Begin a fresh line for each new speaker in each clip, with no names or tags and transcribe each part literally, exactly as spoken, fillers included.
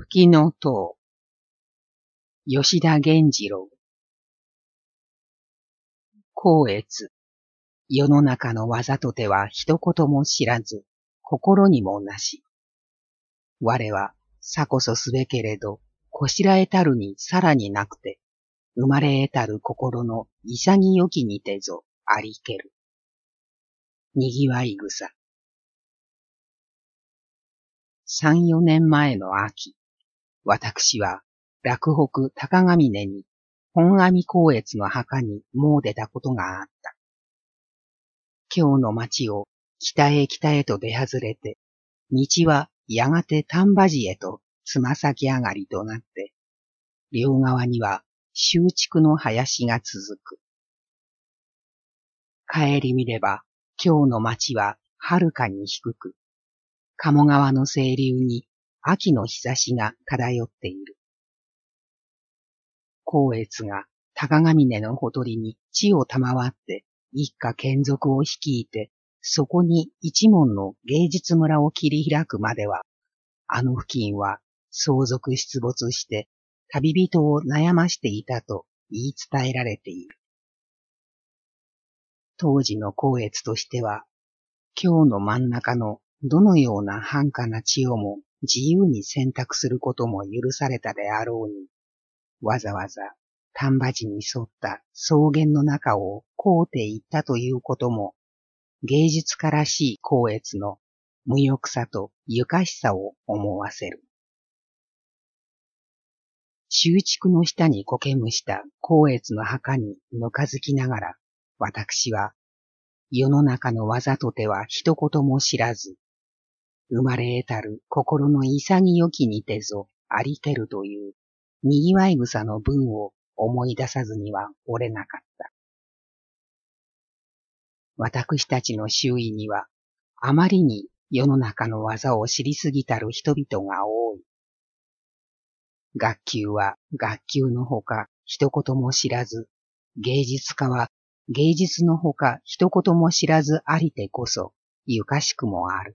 月の塔、吉田源次郎。光悦、世の中の技とては一言も知らず、心にもなし。我は、さこそすべけれど、こしらえたるにさらになくて、生まれ得たる心の潔きにてぞありける。にぎわい草。三四年前の秋、私は洛北高ヶ峰に本阿弥光悦の墓に詣でたことがあった。京の町を北へ北へと出外れて、道はやがて丹波寺へとつま先上がりとなって、両側には修築の林が続く。帰り見れば、京の町は遥かに低く、鴨川の清流に秋の日差しが漂っている。光悦が高ヶ峰のほとりに地を賜って一家眷属を率いて、そこに一門の芸術村を切り開くまでは、あの付近は相続出没して旅人を悩ましていたと言い伝えられている。当時の光悦としては、京の真ん中のどのような繁華な地をも自由に選択することも許されたであろうに、わざわざ丹波寺に沿った草原の中をこうて行ったということも、芸術家らしい光悦の無欲さとゆかしさを思わせる。修築の下に苔むした光悦の墓にぬかづきながら、私は世の中の技とては一言も知らず、生まれ得たる心の潔きにてぞありけるというにぎわい草の文を思い出さずにはおれなかった。私たちの周囲にはあまりに世の中の技を知りすぎたる人々が多い。学級は学級のほか一言も知らず、芸術家は芸術のほか一言も知らずありてこそゆかしくもある。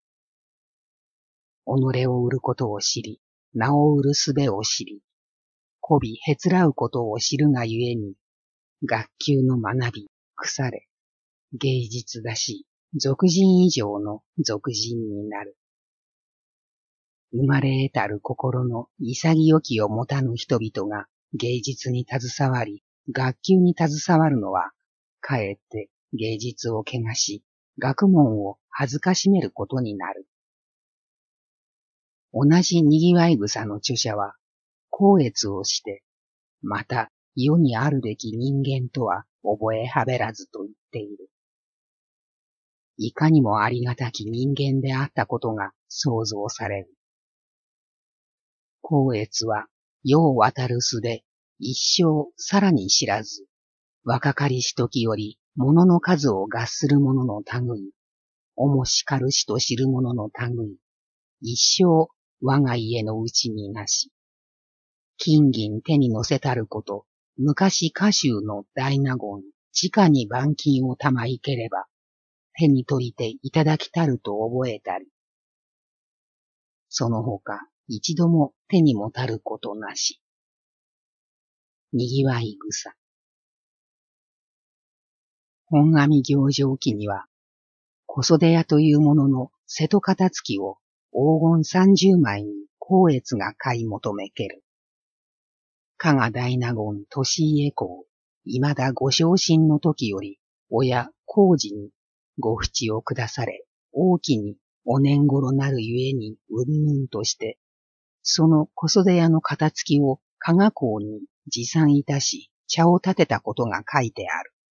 己を売ることを知り、名を売る術を知り、媚びへつらうことを知るがゆえに、学級の学び、腐れ、芸術だし、俗人以上の俗人になる。生まれ得たる心の潔きを持たぬ人々が芸術に携わり、学級に携わるのは、かえって芸術を汚し、学問を恥ずかしめることになる。同じにぎわい草の著者は、光悦をして、また世にあるべき人間とは覚えはべらずと言っている。いかにもありがたき人間であったことが想像される。光悦は世を渡るすで一生さらに知らず、若かりし時より物の数を合する者の類、おもしかるしと知る者の類、一生我が家のうちになし、金銀手に乗せたること、昔家衆の大納言、直に板金をたまいければ、手に取りていただきたると覚えたり、その他一度も手にもたることなし。にぎわい草。本阿弥行状記には、小袖屋というものの瀬戸片付きを黄金三十枚に光悦が買い求めける。加賀大納言利家公、未だご昇進の時より、親光治にご淵を下され、大きにお年頃なるゆえにうんぬんとして、その小袖屋の片付きを加賀公に持参いたし、茶を立てたことが書いてある。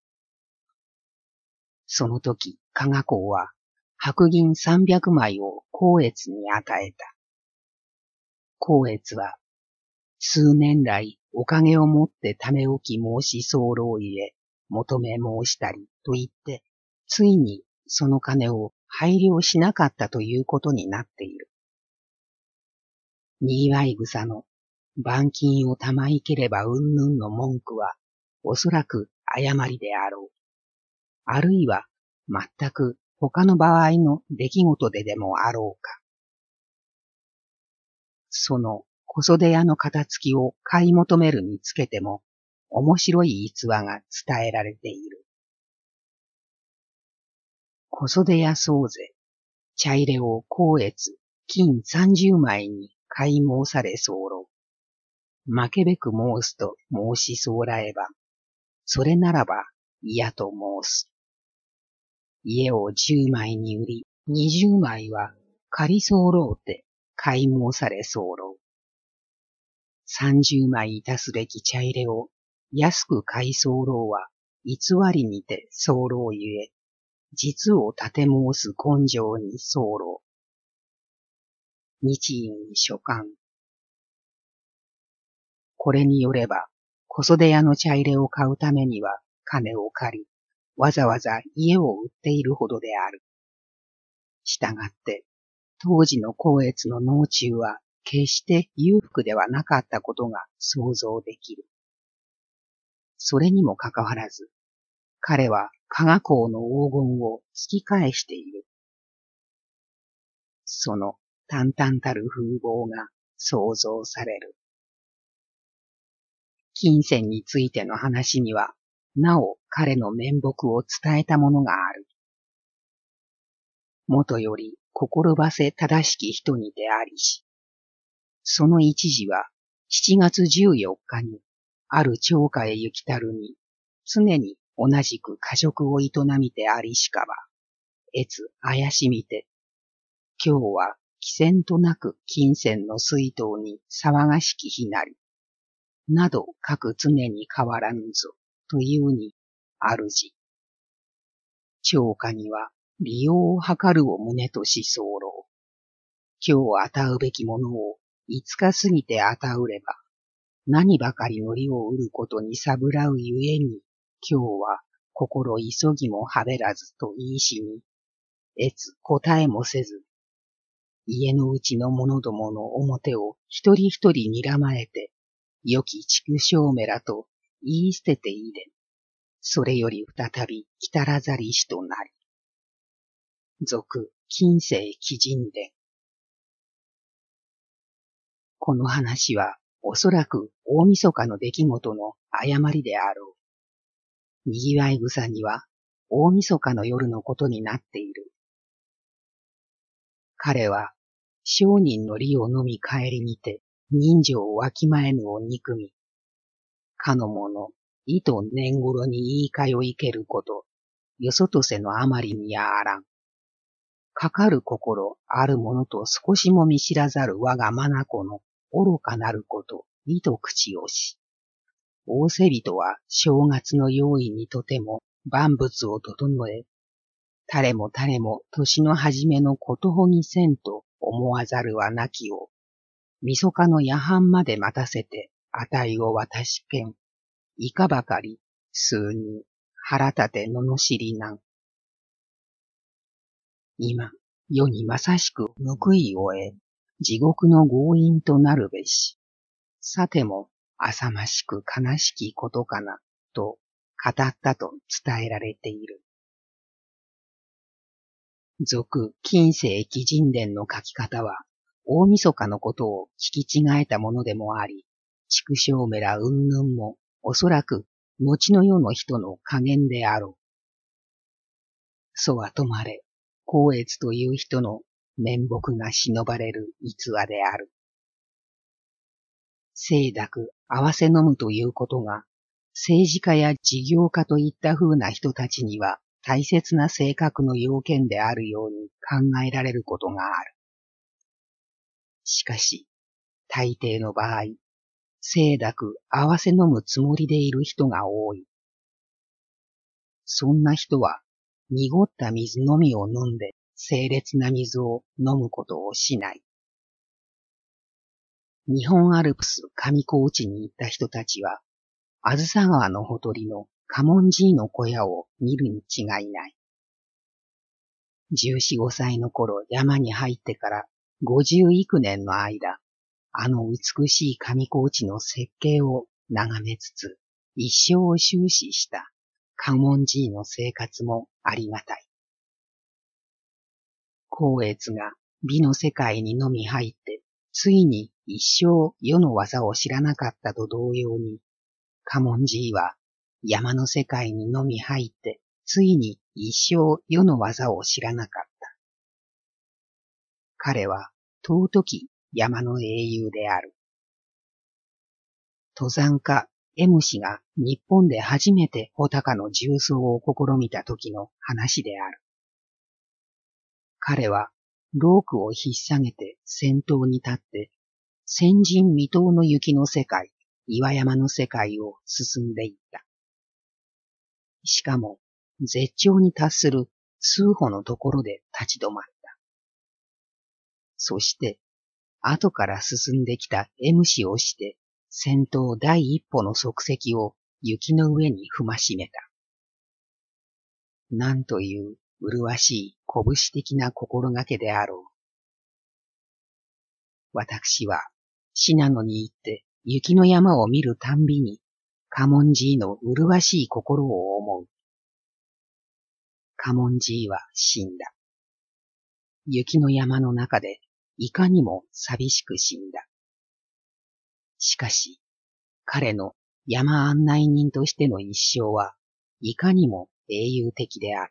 その時、加賀公は、白銀三百枚を光悦に与えた。光悦は、数年来おかげをもってため置き申し候ゆえ、求め申したりと言って、ついにその金を拝領しなかったということになっている。にぎわい草の板金をたまいければうんぬんの文句は、おそらく誤りであろう。あるいは全く他の場合の出来事ででもあろうか。その小袖屋の片付きを買い求めるにつけても、面白い逸話が伝えられている。小袖屋総勢、茶入れを光悦、金三十枚に買い申され候。負けべく申すと申しそうらえば、それならば嫌と申す。家を十枚に売り、二十枚は借り候って買い申され候。三十枚いたすべき茶入れを安く買い候は偽りにて候ゆえ、実を立て申す根性に候。日印書簡。これによれば、小袖屋の茶入れを買うためには金を借り、わざわざ家を売っているほどである。したがって、当時の光悦の農中は決して裕福ではなかったことが想像できる。それにもかかわらず、彼は加賀公の黄金を突き返している。その淡々たる風貌が想像される。金銭についての話には、なお彼の面目を伝えたものがある。もとより心ばせ正しき人にでありし、その一時は七月十四日にある町家へ行きたるに、常に同じく家食を営みてありしかば、えつ怪しみて、今日は貴船となく金銭の水筒に騒がしき日なり、など各常に変わらぬぞ、というに、主。町家には利用を図るを旨とし候。今日与うべきものを五日過ぎて与うれば、何ばかりの利を売ることにさぶらうゆえに、今日は心急ぎもはべらずと言いしに、えつ答えもせず、家のうちの者どもの表を一人一人睨まえて、良き畜生めらと言い捨てていれ。それより再び来たらざりしとなり。続、近世鬼人伝。この話は、おそらく大晦日の出来事の誤りであろう。にぎわい草には、大晦日の夜のことになっている。彼は、商人の利を飲み帰りにて、人情をわきまえぬを憎み、かの者、意と年頃に言いかよいけること、よそとせのあまりにやあらん。かかる心あるものと少しも見知らざる我が眼の愚かなること、意と口をし。仰せ人は正月の用意にとても万物を整え、誰も誰も年の初めのことほぎせんと思わざるはなきを、みそかの夜半まで待たせて、あたいを渡しけん。いかばかり、数人、腹立てののしりなん。今、世にまさしく報いを得、地獄の強引となるべし。さても、浅ましく悲しきことかな、と語ったと伝えられている。続、近世鬼人伝の書き方は、大晦日のことを聞き違えたものでもあり、畜生めらうんぬんも、おそらく、後の世の人の加減であろう。そはとまれ、光悦という人の面目が忍ばれる逸話である。清濁、合わせ飲むということが、政治家や事業家といった風な人たちには大切な性格の要件であるように考えられることがある。しかし、大抵の場合、清濁合わせ飲むつもりでいる人が多い。そんな人は、濁った水のみを飲んで、清冽な水を飲むことをしない。日本アルプス上高地に行った人たちは、あずさ川のほとりの家紋寺の小屋を見るに違いない。十四五歳の頃山に入ってから五十幾年の間、あの美しい上高地の設計を眺めつつ、一生を終始した家紋寺の生活もありがたい。光悦が美の世界にのみ入って、ついに一生世の技を知らなかったと同様に、嘉門寺は山の世界にのみ入って、ついに一生世の技を知らなかった。彼は尊き山の英雄である。登山家 M 氏が日本で初めて穂高の縦走を試みた時の話である。彼はロークを引っ提げて先頭に立って、先人未到の雪の世界、岩山の世界を進んでいった。しかも、絶頂に達する数歩のところで立ち止まった。そして、後から進んできた M 氏をして、先頭第一歩の足跡を雪の上に踏ましめた。なんという麗しい拳的な心がけであろう。私は、信濃に行って雪の山を見るたんびに、嘉門寺の麗しい心を思う。嘉門寺は死んだ。雪の山の中でいかにも寂しく死んだ。しかし、彼の山案内人としての一生はいかにも英雄的であった。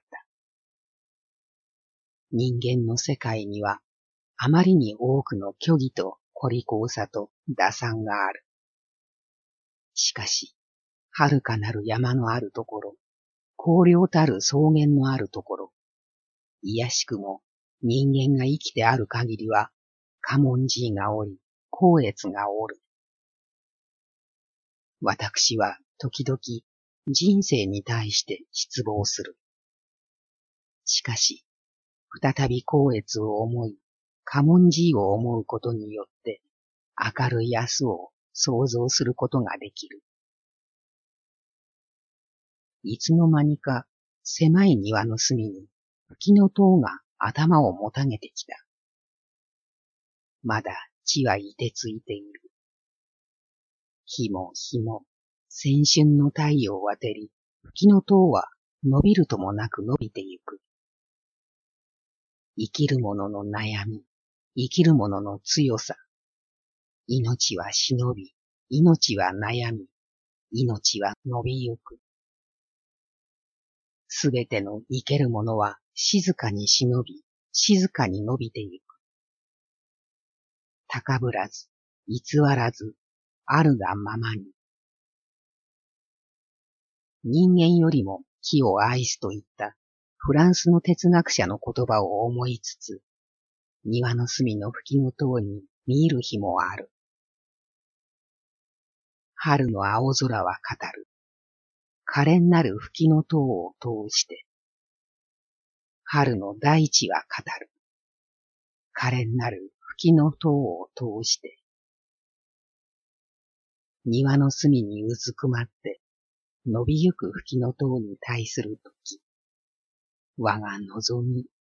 人間の世界にはあまりに多くの虚偽と孤立さと打算がある。しかし、遥かなる山のあるところ、荒涼たる草原のあるところ、いやしくも人間が生きてある限りは、嘉門寺がおり、光悦がおる。私は時々人生に対して失望する。しかし、再び光悦を思い、嘉門寺を思うことによって、明るい明日を想像することができる。いつの間にか狭い庭の隅に吹きの塔が頭をもたげてきた。まだ地はいてついている。日も日も先春の太陽を当てり、吹きの塔は伸びるともなく伸びてゆく。生きる者の悩み、生きる者の強さ。命は忍び、命は悩み、命は伸びゆく。すべての生ける者は静かに忍び、静かに伸びてゆく。高ぶらず、偽らず、あるがままに。人間よりも木を愛すといったフランスの哲学者の言葉を思いつつ、庭の隅の吹きの塔に見入る日もある。春の青空は語る。可憐なる吹きの塔を通して。春の大地は語る。可憐なる吹きの塔を通して。庭の隅にうずくまって、伸びゆく吹きの塔に対するとき、我が望み、